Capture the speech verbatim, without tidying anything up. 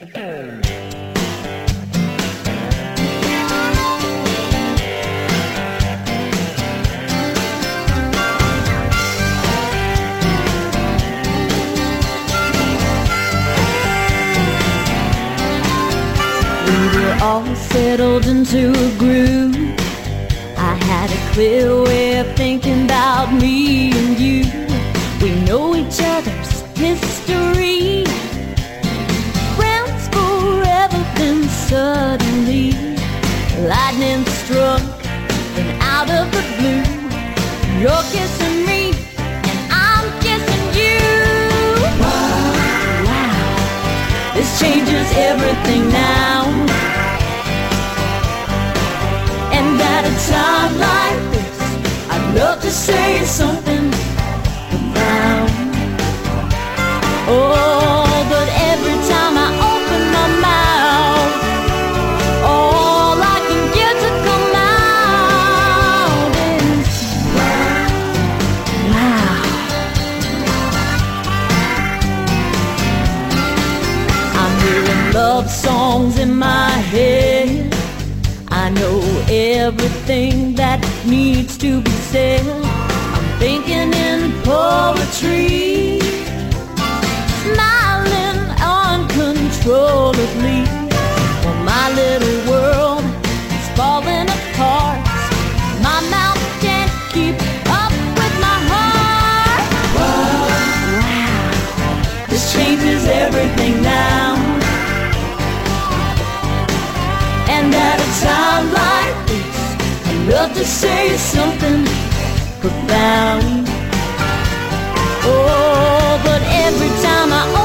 We were all settled into a groove. I had a clear way of thinking about me and you. We know each other's history, friends forever, then suddenly lightning struck, and out of the blue you're kissing me and I'm kissing you. Wow, wow, this changes everything now. And at a time like this, I'd love to say something profound. Oh, but every time I open my mouth, all I can get to come out is wow. I'm hearing love songs in my head. I know everything that needs to be said. I'm thinking in poetry, smiling uncontrollably. Well, my little world is falling apart. My mouth can't keep up with my heart. Wow, wow, this changes everything now. And at a time like this, I'd love to say something profound. Oh, but every time I